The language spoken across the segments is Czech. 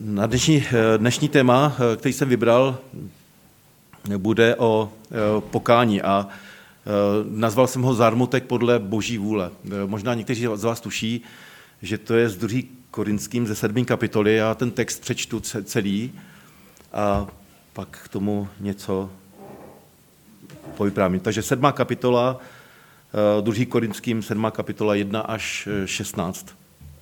Na dnešní téma, který jsem vybral, bude o pokání a nazval jsem ho Zármutek podle Boží vůle. Možná někteří z vás tuší, že to je z 2. Korinským ze 7. kapitoly. Já ten text přečtu celý a pak k tomu něco povyprávím. Takže 7. kapitola, 2. Korinským 7. kapitola 1 až 16.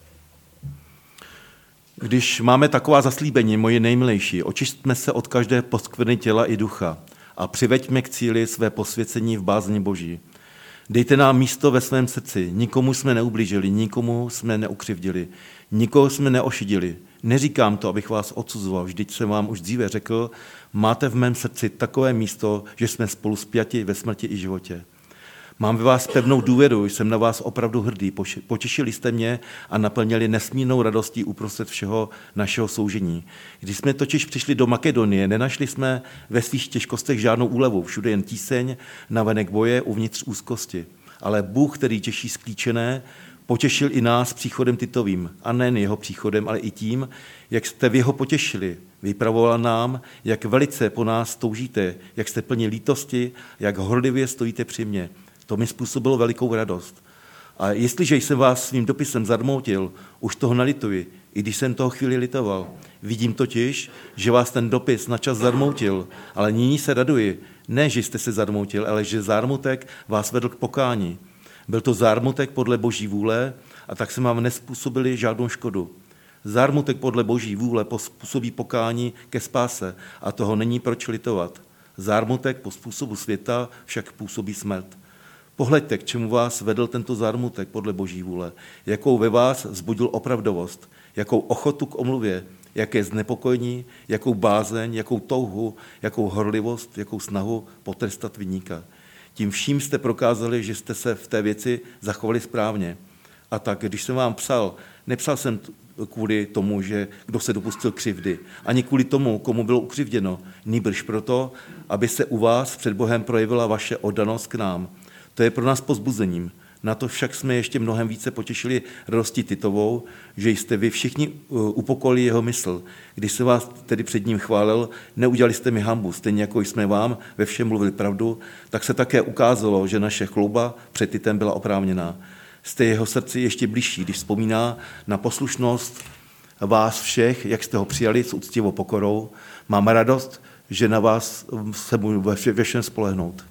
Když máme taková zaslíbení, moji nejmilejší, očistme se od každé poskvrny těla i ducha a přiveďme k cíli své posvěcení v bázni Boží. Dejte nám místo ve svém srdci, nikomu jsme neublížili, nikomu jsme neukřivdili, nikoho jsme neošidili. Neříkám to, abych vás odsuzoval, vždyť jsem vám už dříve řekl, máte v mém srdci takové místo, že jsme spolu spjati ve smrti i životě. Mám ve vás pevnou důvěru, jsem na vás opravdu hrdý. Potěšili jste mě a naplnili nesmírnou radostí uprostřed všeho našeho soužení. Když jsme totiž přišli do Makedonie, nenašli jsme ve svých těžkostech žádnou úlevu, všude jen tíseň, navenek boje, uvnitř úzkosti. Ale Bůh, který těší sklíčené, potěšil i nás příchodem Titovým, a nejen jeho příchodem, ale i tím, jak jste vy ho potěšili. Vypravoval nám, jak velice po nás toužíte, jak jste plni lítosti, jak horlivě stojíte při mně. To mi způsobilo velikou radost. A jestliže jsem vás svým dopisem zarmoutil, už toho nelituji, i když jsem toho chvíli litoval. Vidím totiž, že vás ten dopis načas zarmoutil, ale nyní se raduji. Ne, že jste se zarmoutil, ale že zármutek vás vedl k pokání. Byl to zármutek podle Boží vůle a tak jsme vám nespůsobili žádnou škodu. Zármutek podle Boží vůle způsobí pokání ke spáse a toho není proč litovat. Zármutek po způsobu světa však působí smrt. Pohleďte, k čemu vás vedl tento zármutek podle Boží vůle, jakou ve vás vzbudil opravdovost, jakou ochotu k omluvě, jaké znepokojení, jakou bázeň, jakou touhu, jakou horlivost, jakou snahu potrestat viníka. Tím vším jste prokázali, že jste se v té věci zachovali správně. A tak, když jsem vám psal, nepsal jsem kvůli tomu, že kdo se dopustil křivdy, ani kvůli tomu, komu bylo ukřivděno, nýbrž proto, aby se u vás před Bohem projevila vaše oddanost k nám. To je pro nás povzbuzením. Na to však jsme ještě mnohem více potěšili radostí Titovou, že jste vy všichni upokojili jeho mysl. Když se vás tedy před ním chválil, neudělali jste mi hanbu, stejně jako jsme vám ve všem mluvili pravdu, tak se také ukázalo, že naše chlouba před Titem byla oprávněná. Jste jeho srdci ještě bližší, když vzpomíná na poslušnost vás všech, jak jste ho přijali s úctivou pokorou. Mám radost, že na vás se můžu ve všem spolehnout.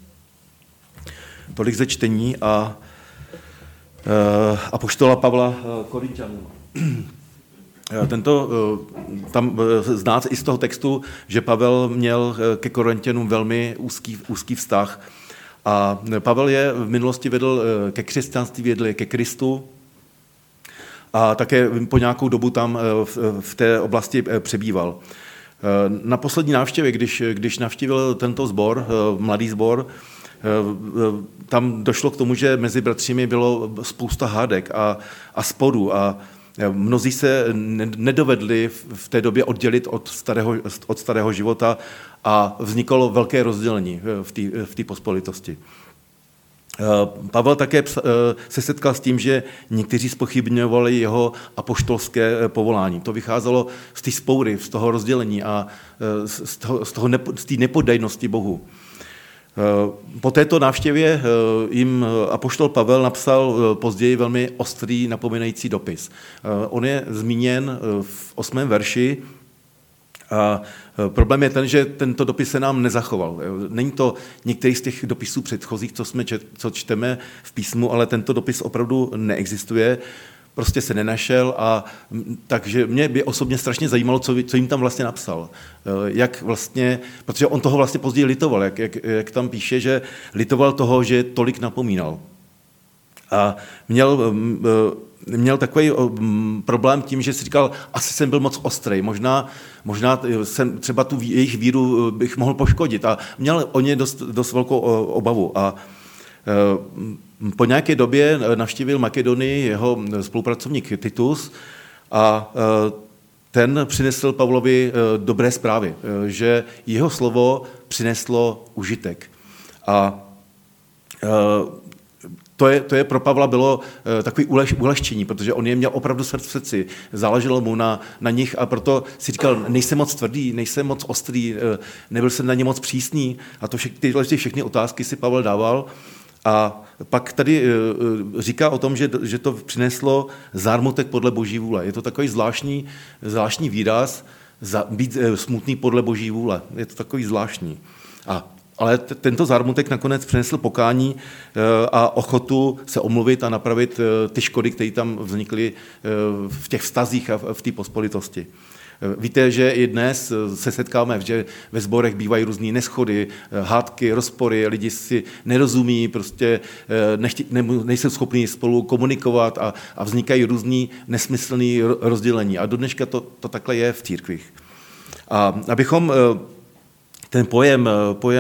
Tolik ze čtení a apoštola Pavla Korinťanům. Tam znáte i z toho textu, že Pavel měl ke Korinťanům velmi úzký vztah. A Pavel je v minulosti vedl ke křesťanství, vedl ke Kristu a také po nějakou dobu tam v té oblasti přebýval. Na poslední návštěvě, když navštívil tento sbor, mladý sbor, tam došlo k tomu, že mezi bratřími bylo spousta hádek a sporů a mnozí se nedovedli v té době oddělit od starého života a vznikalo velké rozdělení v té pospolitosti. Pavel také se setkal s tím, že někteří zpochybňovali jeho apoštolské povolání. To vycházelo z té spoury, z toho rozdělení a z té nepoddajnosti Bohu. Po této návštěvě jim apoštol Pavel napsal později velmi ostrý napomínající dopis. On je zmíněn v 8. verši a problém je ten, že tento dopis se nám nezachoval. Není to některý z těch dopisů předchozích, co čteme v písmu, ale tento dopis opravdu neexistuje. Prostě se nenašel a takže mě by osobně strašně zajímalo, co jim tam vlastně napsal. Jak vlastně, protože on toho vlastně později litoval, jak tam píše, že litoval toho, že tolik napomínal. A měl takový problém tím, že si říkal, asi jsem byl moc ostrý, možná jsem třeba tu jejich víru bych mohl poškodit a měl o ně dost velkou obavu. A po nějaké době navštívil Makedonii jeho spolupracovník Titus a ten přinesl Pavlovi dobré zprávy, že jeho slovo přineslo užitek. A To je pro Pavla bylo takový ulehčení, protože on je měl opravdu v srdci, záleželo mu na nich a proto si říkal, nejsem moc tvrdý, nejsem moc ostrý, nebyl jsem na ně moc přísný a to všechny otázky si Pavel dával. A pak tady říká o tom, že to přineslo zármutek podle Boží vůle. Je to takový zvláštní výraz, být smutný podle Boží vůle. Je to takový zvláštní. Ale tento zármutek nakonec přinesl pokání a ochotu se omluvit a napravit ty škody, které tam vznikly v těch vztazích a v té pospolitosti. Víte, že i dnes se setkáme, že ve sborech bývají různé neschody, hádky, rozpory, lidi si nerozumí, prostě nejsou schopni spolu komunikovat a vznikají různé nesmyslné rozdělení. A do dneška to takhle je v církvích. A abychom ten pojem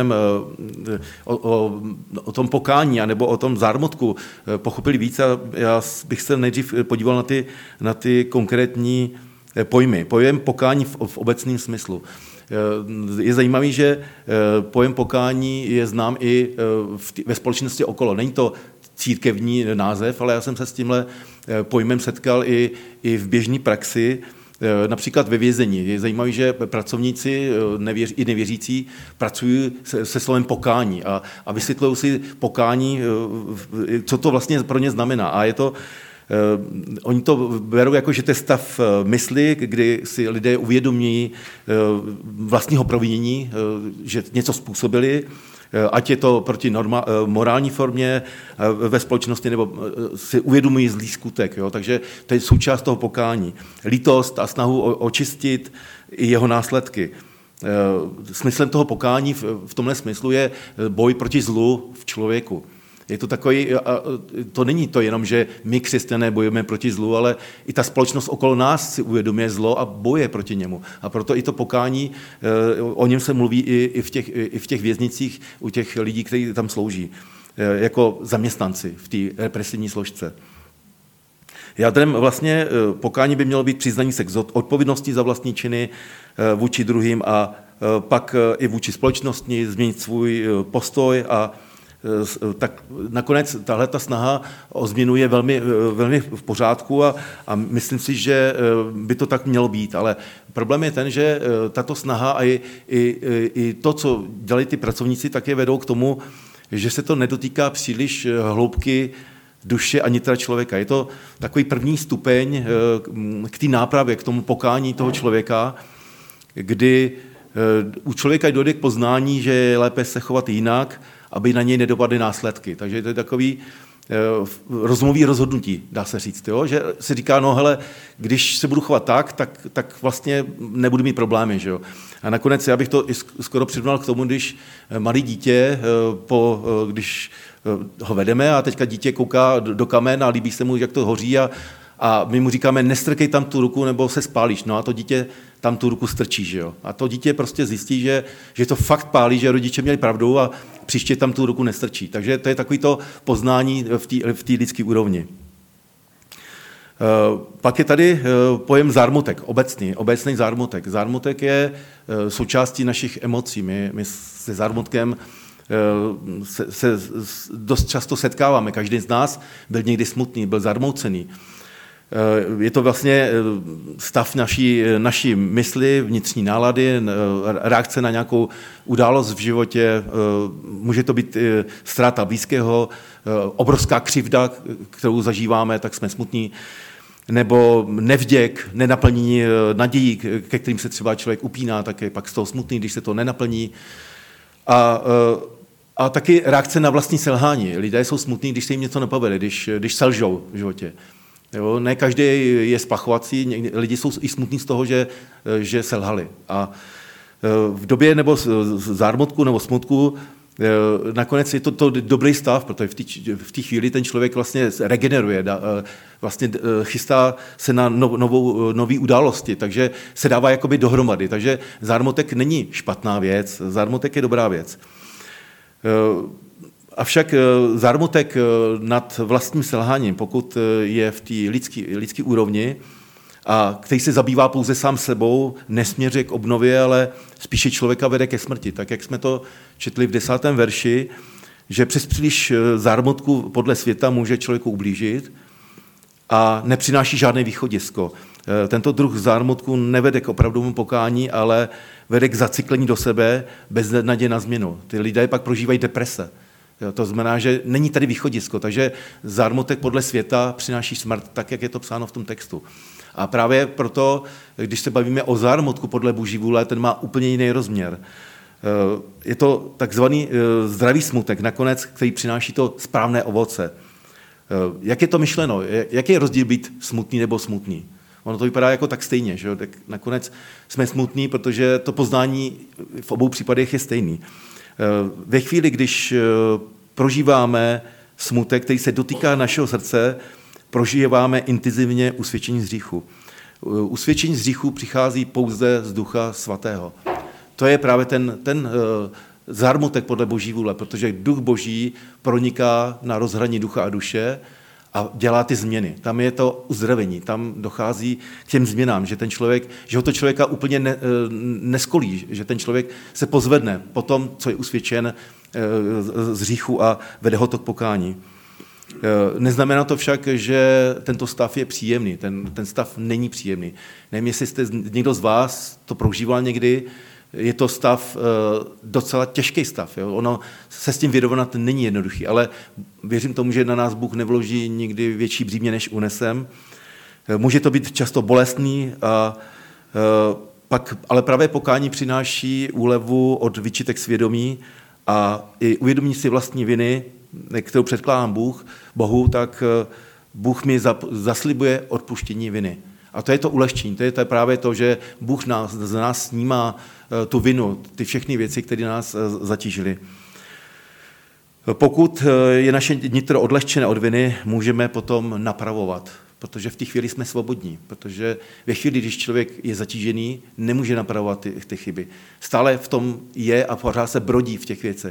o tom pokání nebo o tom zármutku pochopili víc, a já bych se nejdřív podíval na ty konkrétní pojmy. Pojem pokání v obecném smyslu. Je zajímavý, že pojem pokání je znám i ve společnosti okolo. Není to církevní název, ale já jsem se s tímhle pojmem setkal i v běžné praxi, například ve vězení. Je zajímavé, že pracovníci i nevěřící pracují se slovem pokání a vysvětlují si pokání, co to vlastně pro ně znamená. A je to oni to berou jako, že to je stav mysli, kdy si lidé uvědomí vlastního provinění, že něco způsobili, ať je to proti morální formě ve společnosti, nebo si uvědomují zlý skutek. Jo? Takže to je součást toho pokání. Lítost a snahu očistit i jeho následky. Smyslem toho pokání v tomhle smyslu je boj proti zlu v člověku. Je to takový, to není to jenom, že my křesťané bojujeme proti zlu, ale i ta společnost okolo nás si uvědomuje zlo a boje proti němu. A proto i to pokání, o něm se mluví i v těch věznicích u těch lidí, kteří tam slouží, jako zaměstnanci v té represivní složce. Jádrem vlastně pokání by mělo být přiznání se k odpovědnosti za vlastní činy vůči druhým a pak i vůči společnosti, změnit svůj postoj a tak nakonec tahleta snaha o změnu je velmi, velmi v pořádku a myslím si, že by to tak mělo být. Ale problém je ten, že tato snaha a i to, co dělají ty pracovníci, také vedou k tomu, že se to nedotýká příliš hloubky duše a nitra člověka. Je to takový první stupeň k té nápravě, k tomu pokání toho člověka, kdy u člověka dojde k poznání, že je lépe se chovat jinak, aby na něj nedopadly následky. Takže to je takový rozumový rozhodnutí, dá se říct. Jo? Že se říká, no hele, když se budu chovat tak vlastně nebudu mít problémy. Že jo? A nakonec já bych to skoro přirovnal k tomu, když malé dítě, když ho vedeme a teďka dítě kouká do kamen a líbí se mu, jak to hoří a my mu říkáme, nestrkej tam tu ruku, nebo se spálíš. No a to dítě tam tu ruku strčí, že jo. A to dítě prostě zjistí, že to fakt pálí, že rodiče měli pravdu a příště tam tu ruku nestrčí. Takže to je takový to poznání v té lidské úrovni. Pak je tady pojem zármutek, obecný zármutek. Zármutek je součástí našich emocí. My se zármutkem se dost často setkáváme. Každý z nás byl někdy smutný, byl zarmoucený. Je to vlastně stav naší mysli, vnitřní nálady, reakce na nějakou událost v životě, může to být ztráta blízkého, obrovská křivda, kterou zažíváme, tak jsme smutní, nebo nevděk, nenaplnění nadějí, ke kterým se třeba člověk upíná, tak je pak z toho smutný, když se to nenaplní. A taky reakce na vlastní selhání. Lidé jsou smutní, když se jim něco nepovede, když selžou v životě. Jo, ne každý je splachovací, lidi jsou i smutní z toho, že selhali. A v době nebo zármutku nebo smutku nakonec je to dobrý stav, protože v té chvíli ten člověk vlastně regeneruje, vlastně chystá se na nové události, takže se dává jakoby dohromady. Takže zármutek není špatná věc, zármutek je dobrá věc. Avšak zármutek nad vlastním selháním, pokud je v té lidské úrovni a který se zabývá pouze sám sebou, nesměřuje k obnově, ale spíše člověka vede ke smrti. Tak jak jsme to četli v 10. verši, že přes příliš zármutku podle světa může člověku ublížit a nepřináší žádné východisko. Tento druh zármutku nevede k opravdovému pokání, ale vede k zacyklení do sebe bez naděje na změnu. Ty lidé pak prožívají deprese. To znamená, že není tady východisko, takže zármutek podle světa přináší smrt, tak, jak je to psáno v tom textu. A právě proto, když se bavíme o zármutku podle Boží vůle, ten má úplně jiný rozměr. Je to takzvaný zdravý smutek, nakonec, který přináší to správné ovoce. Jak je to myšleno? Jaký je rozdíl být smutný nebo smutný? Ono to vypadá jako tak stejně, že? Tak nakonec jsme smutní, protože to poznání v obou případech je stejný. Ve chvíli, když prožíváme smutek, který se dotýká našeho srdce, prožíváme intenzivně usvědčení z hříchu. Usvědčení z hříchu přichází pouze z Ducha Svatého. To je právě ten zármutek podle Boží vůle, protože Duch Boží proniká na rozhraní ducha a duše a dělá ty změny. Tam je to uzdravení, tam dochází k těm změnám, že ho to člověka úplně neskolí, že ten člověk se pozvedne po tom, co je usvědčen z hříchu a vede ho to k pokání. Neznamená to však, že tento stav je příjemný. Ten stav není příjemný. Nevím, jestli jste někdo z vás to prožíval někdy, je to stav, docela těžký stav. Jo? Ono se s tím vyrovnat není jednoduchý, ale věřím tomu, že na nás Bůh nevloží nikdy větší břímě, než unesem. Může to být často bolestný, ale právě pokání přináší úlevu od výčitek svědomí a i uvědomí si vlastní viny, kterou předkládám Bohu, tak Bůh mi zaslibuje odpuštění viny. A to je to ulehčení, to je právě to, že Bůh z nás snímá tu vinu, ty všechny věci, které nás zatížily. Pokud je naše nitro odlehčené od viny, můžeme potom napravovat, protože v té chvíli jsme svobodní, protože ve chvíli, když člověk je zatížený, nemůže napravovat ty chyby. Stále v tom je a pořád se brodí v těch věcech.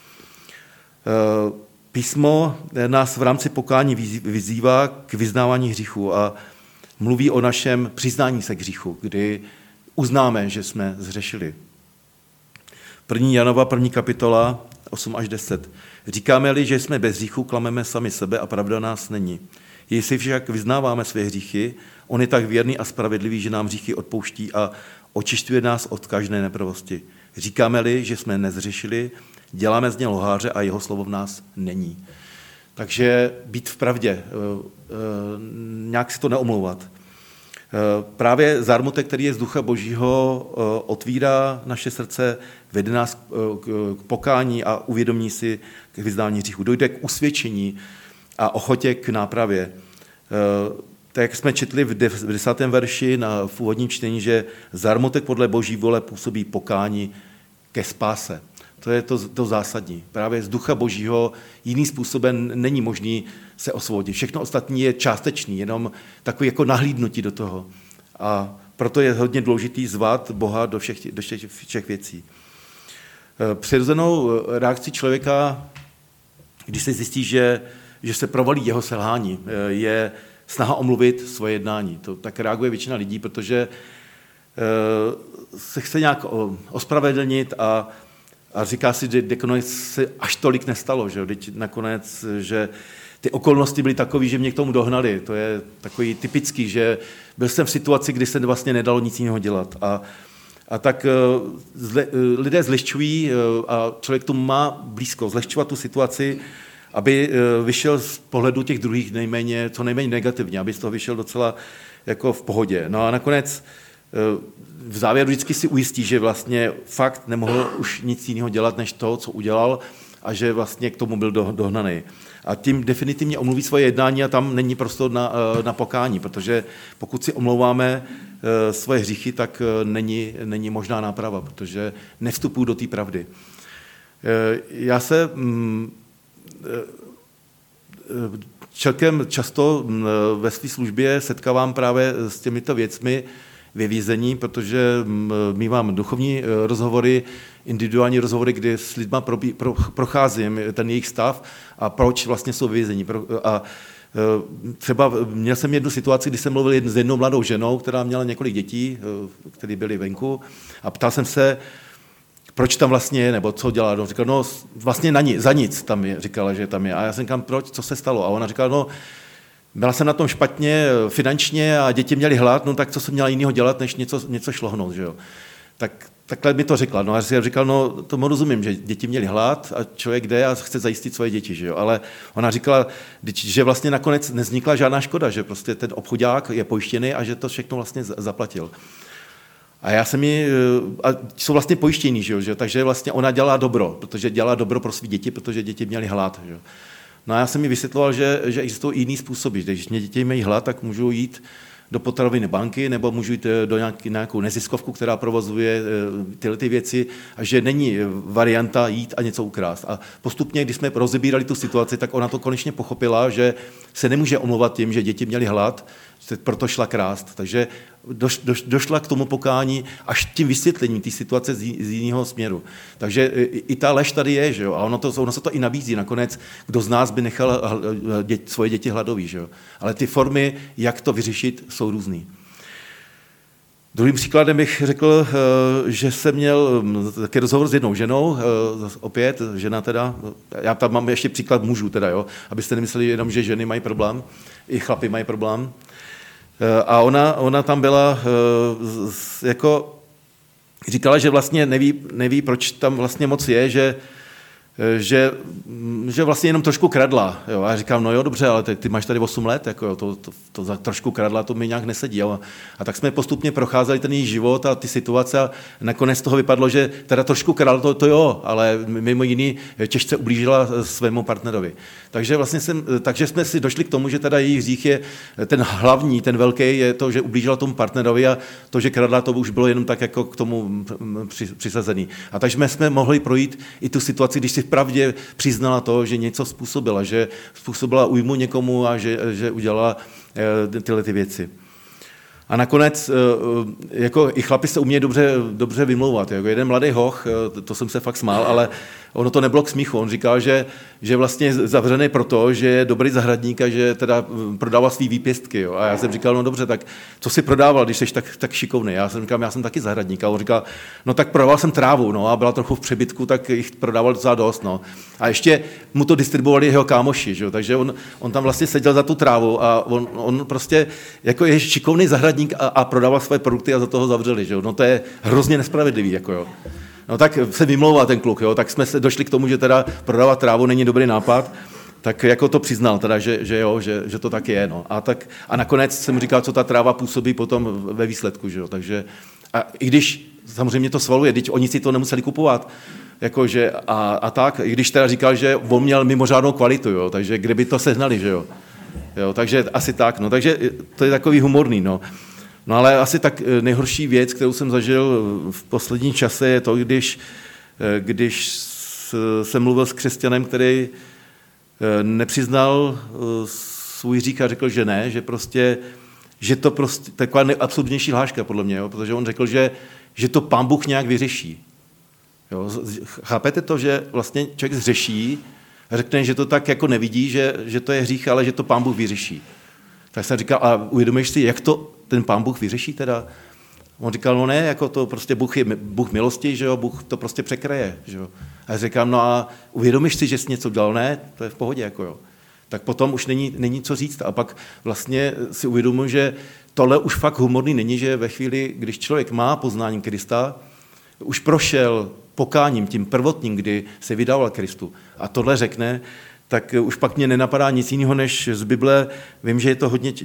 Písmo nás v rámci pokání vyzývá k vyznávání hříchu a mluví o našem přiznání se k hříchu, kdy uznáme, že jsme zřešili. 1. Janova, 1. kapitola, 8 až 10. Říkáme-li, že jsme bez hříchu, klameme sami sebe a pravda nás není. Jestli však vyznáváme své hříchy, on je tak věrný a spravedlivý, že nám hříchy odpouští a očišťuje nás od každé nepravosti. Říkáme-li, že jsme nezřešili, děláme z něj lháře a jeho slovo v nás není. Takže být v pravdě, nějak si to neomlouvat. Právě zármutek, který je z Ducha Božího, otvírá naše srdce, vede nás k pokání a uvědomí si k vyznání hříchu. Dojde k usvědčení a ochotě k nápravě. Tak jak jsme četli v 10. verši v úvodním čtení, že zármutek podle Boží vůle působí pokání ke spáse. To je to zásadní. Právě z Ducha Božího jiným způsobem není možný se osvobodit. Všechno ostatní je částečný, jenom takový jako nahlídnutí do toho. A proto je hodně důležitý zvat Boha do všech věcí. Přirozenou reakcí člověka, když se zjistí, že se provalí jeho selhání, je snaha omluvit svoje jednání. To tak reaguje většina lidí, protože se chce nějak ospravedlnit a říká si, že nakonec se až tolik nestalo, že nakonec, že ty okolnosti byly takové, že mě k tomu dohnali. To je takový typický, že byl jsem v situaci, kdy se vlastně nedalo nic jiného dělat. A tak lidé zlehčují a člověk tomu má blízko, zlehčovat tu situaci, aby vyšel z pohledu těch druhých co nejméně negativně, aby z toho vyšel docela jako v pohodě. No a nakonec v závěru vždycky si ujistí, že vlastně fakt nemohl už nic jiného dělat, než to, co udělal a že vlastně k tomu byl dohnaný. A tím definitivně omluví svoje jednání a tam není prostor na pokání, protože pokud si omlouváme svoje hříchy, tak není možná náprava, protože nevstupují do té pravdy. Já se celkem často ve své službě setkávám právě s těmito věcmi ve vězení, protože mívám duchovní rozhovory, individuální rozhovory, kde s lidma procházím ten jejich stav a proč vlastně jsou ve vězení. A třeba měl jsem jednu situaci, kdy jsem mluvil s jednou mladou ženou, která měla několik dětí, které byly venku, a ptal jsem se, proč tam vlastně je, nebo co dělá. No, říkal, no vlastně za nic tam je, říkala, že tam je. A já jsem říkal, proč, co se stalo? A ona říkala, no byla jsem na tom špatně finančně a děti měly hlad, no tak co jsem měla jiného dělat, než něco šlohnout, že jo. Takhle mi to řekla. No a já jsem říkal, no tomu rozumím, že děti měly hlad a člověk jde a chce zajistit svoje děti, že jo. Ale ona říkala, že vlastně nakonec nevznikla žádná škoda, že prostě ten obchodák je pojištěný a že to všechno vlastně zaplatil. A já jsem a jsou vlastně pojištění, že jo, takže vlastně ona dělá dobro, protože dělá dobro pro své děti, protože děti měly hlad, že jo. No a já jsem jí vysvětloval, že existují jiný způsoby, že když mě děti mají hlad, tak můžu jít do potravinové banky nebo můžu jít do nějakou neziskovku, která provozuje tyhle ty věci a že není varianta jít a něco ukrást. A postupně, když jsme rozebírali tu situaci, tak ona to konečně pochopila, že se nemůže omlouvat tím, že děti měly hlad, proto šla krást. Takže došla k tomu pokání až tím vysvětlením té situace z jiného směru. Takže i ta lež tady je, že jo? A ono se to i nabízí. Nakonec, kdo z nás by nechal svoje děti hladový, že jo? Ale ty formy, jak to vyřešit, jsou různý. Druhým příkladem bych řekl, že jsem měl taky rozhovor s jednou ženou, opět žena teda, já tam mám ještě příklad mužů teda, jo? Abyste nemysleli jenom, že ženy mají problém, i chlapi mají problém. A ona tam byla jako říkala, že vlastně neví, proč tam vlastně moc je, že vlastně jenom trošku kradla. Jo. A já říkám, no jo, dobře, ale ty máš tady 8 let, jako jo, to za trošku kradla, to mi nějak nesedí. Jo. A tak jsme postupně procházeli ten její život a ty situace a nakonec z toho vypadlo, že teda trošku kradla, to jo, ale mimo jiný těžce ublížila svému partnerovi. Takže vlastně takže jsme si došli k tomu, že teda její hřích je ten hlavní, ten velký, je to, že ublížila tomu partnerovi a to, že kradla, to už bylo jenom tak jako k tomu přisazený. A takže jsme mohli projít i tu situaci, když si vpravdě přiznala to, že něco způsobila, že způsobila újmu někomu a že udělala tyhle ty věci. A nakonec, jako i chlapi se umějí dobře vymlouvat. Jako jeden mladý hoch, to jsem se fakt smál, ale ono to nebylo k smíchu. On říkal, že vlastně je zavřený proto, že je dobrý zahradník a že teda prodává svý výpěstky. Jo. A já jsem říkal, no dobře, tak co jsi prodával, když jsi tak šikovný? Já jsem říkal, já jsem taky zahradník. A on říkal, no tak prodával jsem trávu, no, a byla trochu v přebytku, tak jich prodával docela dost. No. A ještě mu to distribuovali jeho kámoši, že? Takže on tam vlastně seděl za tu trávu a on prostě jako je šikovný zahradník a prodával své produkty a za toho zavřeli. Že? No to je hrozně nespravedlivý. Jako jo. No tak se vymlouvá ten kluk, jo? Tak jsme se došli k tomu, že teda prodávat trávu není dobrý nápad, tak jako to přiznal, teda, že to tak je. No. A nakonec jsem říkal, co ta tráva působí potom ve výsledku. Že jo? Takže, a i když samozřejmě to svaluje, teď oni si to nemuseli kupovat, jakože, a tak, i když teda říkal, že on měl mimořádnou kvalitu, jo? Takže kde by to sehnali, že jo? Jo, takže asi tak, no, takže to je takový humorný, no. No ale asi tak nejhorší věc, kterou jsem zažil v posledním čase, je to, když jsem mluvil s křesťanem, který nepřiznal svůj hřích a řekl, že ne, že to prostě taková nejabsurdnější hláška podle mě, jo, protože on řekl, že to Pán Bůh nějak vyřeší. Jo, chápete to, že vlastně člověk zřeší, řekne, že to tak jako nevidí, že to je hřích, ale že to Pán Bůh vyřeší. Tak jsem říkal, a uvědomíš si, jak to ten Pán Bůh vyřeší teda? On říkal, no ne, jako to prostě Bůh je Bůh milosti, že jo, Bůh to prostě překreje, že jo. A já říkám, no a uvědomíš si, že jsi něco dělal? Ne, to je v pohodě, jako jo. Tak potom už není co říct. A pak vlastně si uvědomuji, že tohle už fakt humorný není, že ve chvíli, když člověk má poznání Krista, už prošel pokáním, tím prvotním, kdy se vydával Kristu a tohle řekne, tak už pak mě nenapadá nic jiného než z Bible. Vím, že je to hodně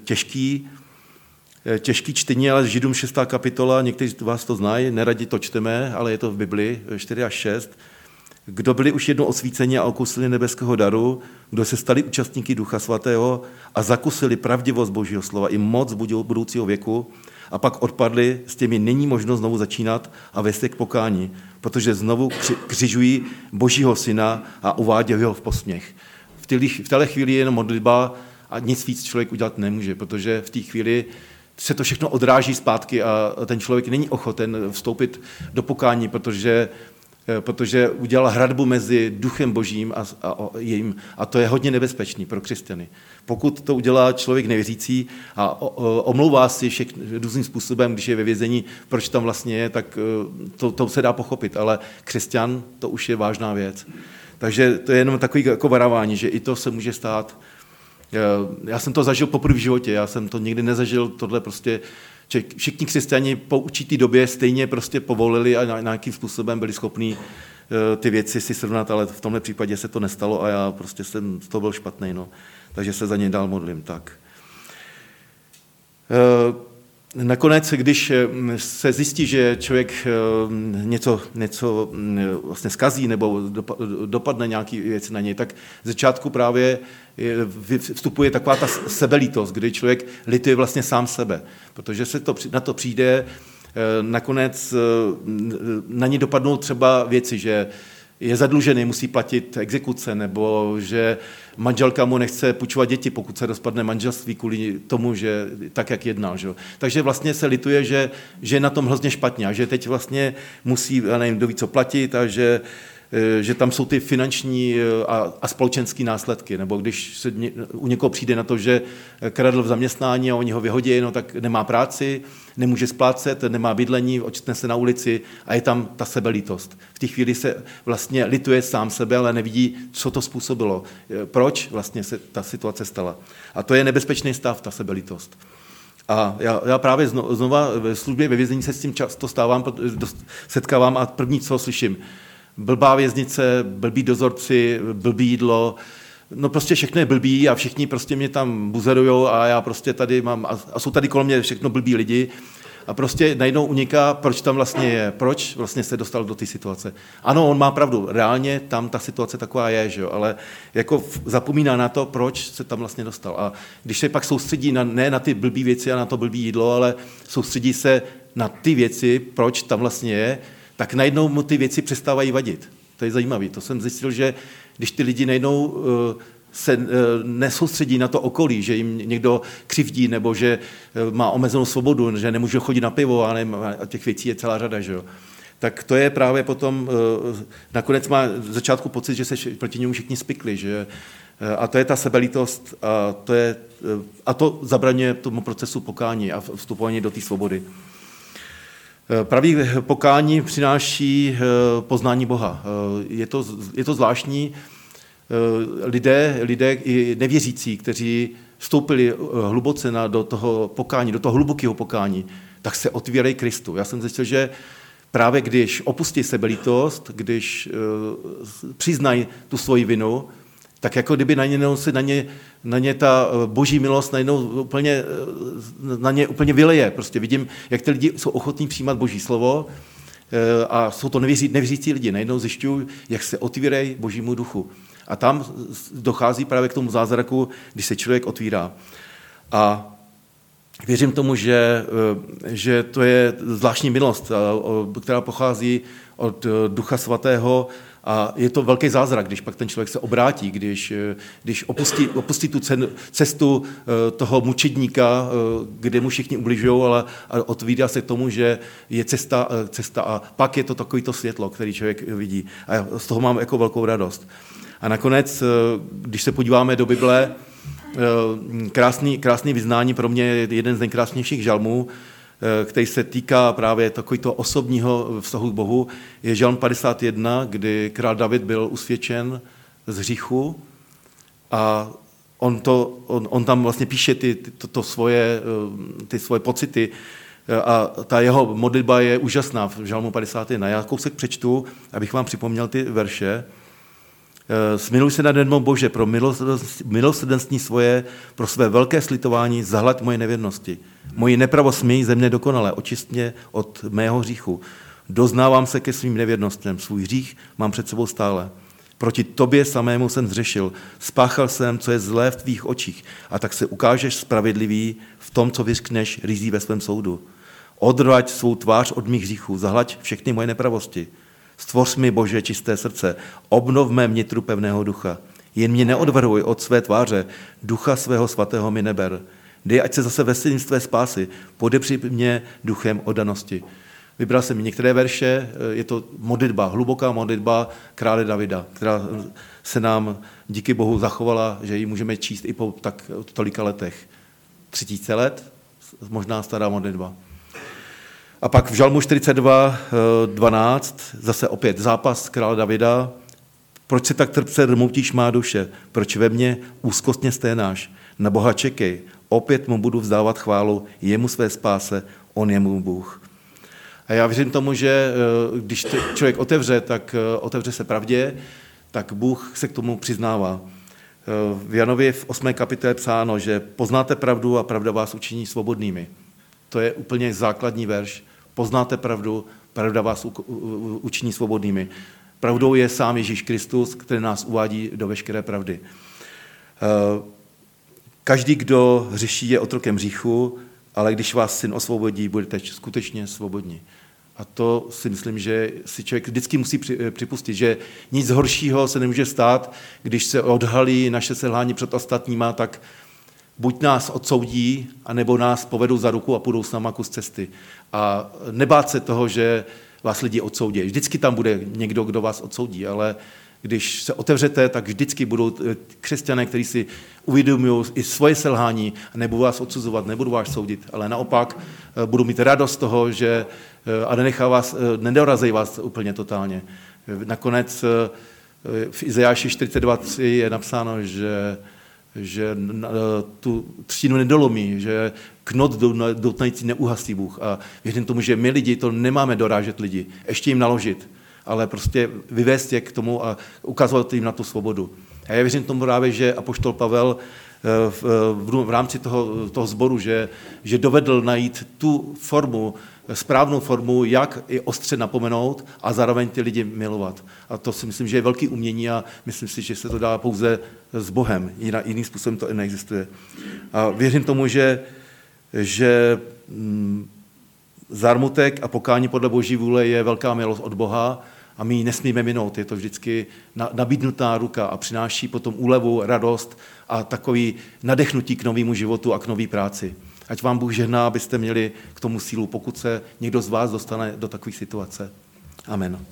těžký čtení, ale Židům 6. kapitola, někteří z vás to znají, neradi to čteme, ale je to v Bibli 4 až 6. Kdo byli už jednou osvíceni a okusili nebeského daru, kdo se stali účastníky Ducha Svatého a zakusili pravdivost Božího slova i moc budoucího věku, a pak odpadli, s těmi není možno znovu začínat a vést je k pokání, protože znovu křižují Božího syna a uvádějí ho v posměch. V téhle chvíli je jenom modlitba a nic víc člověk udělat nemůže, protože v té chvíli se to všechno odráží zpátky a ten člověk není ochoten vstoupit do pokání, protože protože udělal hradbu mezi duchem božím a jejím. A to je hodně nebezpečný pro křesťany. Pokud to udělá člověk nevěřící a omlouvá si různým způsobem, když je ve vězení, proč tam vlastně je, tak to se dá pochopit. Ale křesťan, to už je vážná věc. Takže to je jenom takový jako varování, že i to se může stát. Já jsem to zažil poprvé v životě, já jsem to nikdy nezažil, tohle prostě, že všichni křesťani po určitý době stejně prostě povolili a nějakým způsobem byli schopní ty věci si srovnat, ale v tomhle případě se to nestalo a já prostě jsem to byl špatný, no. Takže se za něj dál modlím, tak. Nakonec, když se zjistí, že člověk něco vlastně zkazí nebo dopadne nějaký věci na něj, tak z začátku právě vstupuje taková ta sebelítost, kdy člověk lituje vlastně sám sebe, protože se na to přijde, nakonec na ně dopadnou třeba věci, že je zadlužený, musí platit exekuce, nebo že manželka mu nechce půjčovat děti, pokud se rozpadne manželství kvůli tomu, že tak, jak jednal. Že? Takže vlastně se lituje, že je na tom hrozně špatně a že teď vlastně musí, já nevím, kdo ví, co platit a že tam jsou ty finanční a společenské následky, nebo když se u někoho přijde na to, že kradl v zaměstnání a oni ho vyhodí, no tak nemá práci, nemůže splácet, nemá bydlení, očtne se na ulici a je tam ta sebelítost. V té chvíli se vlastně lituje sám sebe, ale nevidí, co to způsobilo. Proč vlastně se ta situace stala. A to je nebezpečný stav, ta sebelítost. A já právě znova ve službě ve vězení se s tím často setkávám a první, co slyším, blbá věznice, blbý dozorci, blbý jídlo, no prostě všechno je blbý a všichni prostě mě tam buzerujou a já prostě tady mám, a jsou tady kolem mě všechno blbý lidi a prostě najednou uniká, proč tam vlastně je, proč vlastně se dostal do té situace. Ano, on má pravdu, reálně tam ta situace taková je, že jo, ale jako zapomíná na to, proč se tam vlastně dostal. A když se pak soustředí ne na ty blbý věci a na to blbý jídlo, ale soustředí se na ty věci, proč tam vlastně je, tak najednou mu ty věci přestávají vadit. To je zajímavé. To jsem zjistil, že když ty lidi najednou se nesoustředí na to okolí, že jim někdo křivdí nebo že má omezenou svobodu, že nemůže chodit na pivo a těch věcí je celá řada, že jo. Tak to je právě potom, nakonec má v začátku pocit, že se proti němu všichni spikli, že a to je ta sebelítost a to zabraňuje tomu procesu pokání a vstupování do té svobody. Pravý pokání přináší poznání Boha. Je to zvláštní. Lidé i nevěřící, kteří vstoupili hluboce do toho pokání, do toho hlubokého pokání, tak se otvírají Kristu. Já jsem zjistil, že právě když opustí sebelítost, když přiznají tu svoji vinu, tak jako kdyby na ně ta boží milost úplně vyleje. Prostě vidím, jak ty lidi jsou ochotní přijímat boží slovo a jsou to nevěřící lidi. Najednou zjišťují, jak se otvírají božímu duchu. A tam dochází právě k tomu zázraku, když se člověk otvírá. A věřím tomu, že to je zvláštní milost, která pochází od Ducha Svatého, a je to velký zázrak, když pak ten člověk se obrátí, když opustí tu cestu toho mučedníka, kde mu všichni ubližují, ale otvírá se k tomu, že je cesta a pak je to takovýto světlo, který člověk vidí. A já z toho mám jako velkou radost. A nakonec, když se podíváme do Bible, krásný vyznání, pro mě je jeden z nejkrásnějších žalmů, který se týká právě takového osobního vztahu k Bohu, je žalm 51, kdy král David byl usvědčen z hříchu a on tam vlastně píše ty svoje pocity a ta jeho modlitba je úžasná v žalmu 51. Já kousek přečtu, abych vám připomněl ty verše. Smiluj se nade mnou, Bože, pro milosrdenství svoje, pro své velké slitování, zahlad moje nevěrnosti. Moji nepravost smí ze mne dokonale, očist mě od mého hříchu. Doznávám se ke svým nevěrnostem, svůj hřích mám před sebou stále. Proti tobě samému jsem zřešil, spáchal jsem, co je zlé v tvých očích, a tak se ukážeš spravedlivý v tom, co vyřkneš rizí ve svém soudu. Odvrať svou tvář od mých hříchů, zahlaď všechny moje nepravosti. Stvoř mi, Bože, čisté srdce, obnov mé vnitru pevného ducha. Jen mě neodvrhuj od své tváře, ducha svého svatého mi neber. Dej, ať se zase veselím z tvé spásy, podepři mě duchem oddanosti. Vybral jsem některé verše, je to modlitba, hluboká modlitba krále Davida, která se nám díky Bohu zachovala, že ji můžeme číst i po tak tolika letech. 3000 let, možná stará modlitba. A pak v Žalmu 42:12, zase opět zápas krále Davida. Proč se tak trpce rmoutíš má duše? Proč ve mně úzkostně sténáš? Na Boha čekej, opět mu budu vzdávat chválu, jemu své spáse, on je můj Bůh. A já věřím tomu, že když člověk otevře, tak otevře se pravdě, tak Bůh se k tomu přiznává. V Janově v 8. kapitole psáno, že poznáte pravdu a pravda vás učiní svobodnými. To je úplně základní verš. Poznáte pravdu, pravda vás učiní svobodnými. Pravdou je sám Ježíš Kristus, který nás uvádí do veškeré pravdy. Každý, kdo hřeší, je otrokem hříchu, ale když vás Syn osvobodí, budete skutečně svobodní. A to si myslím, že si člověk vždycky musí připustit, že nic horšího se nemůže stát, když se odhalí naše selhání před ostatníma, tak buď nás odsoudí, anebo nás povedou za ruku a půjdou s náma kus cesty. A nebát se toho, že vás lidi odsoudí. Vždycky tam bude někdo, kdo vás odsoudí, ale když se otevřete, tak vždycky budou křesťané, kteří si uvědomují i svoje selhání a nebudou vás odsuzovat, nebudou vás soudit, ale naopak budou mít radost z toho, že a nedorazí vás úplně totálně. Nakonec v Izajáši 42:3 je napsáno, že tu třtinu nedolomí, že knot doutnající neuhasí Bůh. A věřím tomu, že my lidi to nemáme dorážet lidi, ještě jim naložit, ale prostě vyvést je k tomu a ukazovat jim na tu svobodu. A já věřím tomu právě, že apoštol Pavel v rámci toho sboru, že dovedl najít tu formu, správnou formu, jak i ostře napomenout a zároveň ty lidi milovat. A to si myslím, že je velký umění a myslím si, že se to dá pouze s Bohem. Jiným způsobem to neexistuje. A věřím tomu, že zármutek a pokání podle Boží vůle je velká milost od Boha a my ji nesmíme minout. Je to vždycky nabídnutá ruka a přináší potom úlevu, radost a takový nadechnutí k novému životu a k nové práci. Ať vám Bůh žehná, abyste měli k tomu sílu, pokud se někdo z vás dostane do takové situace. Amen.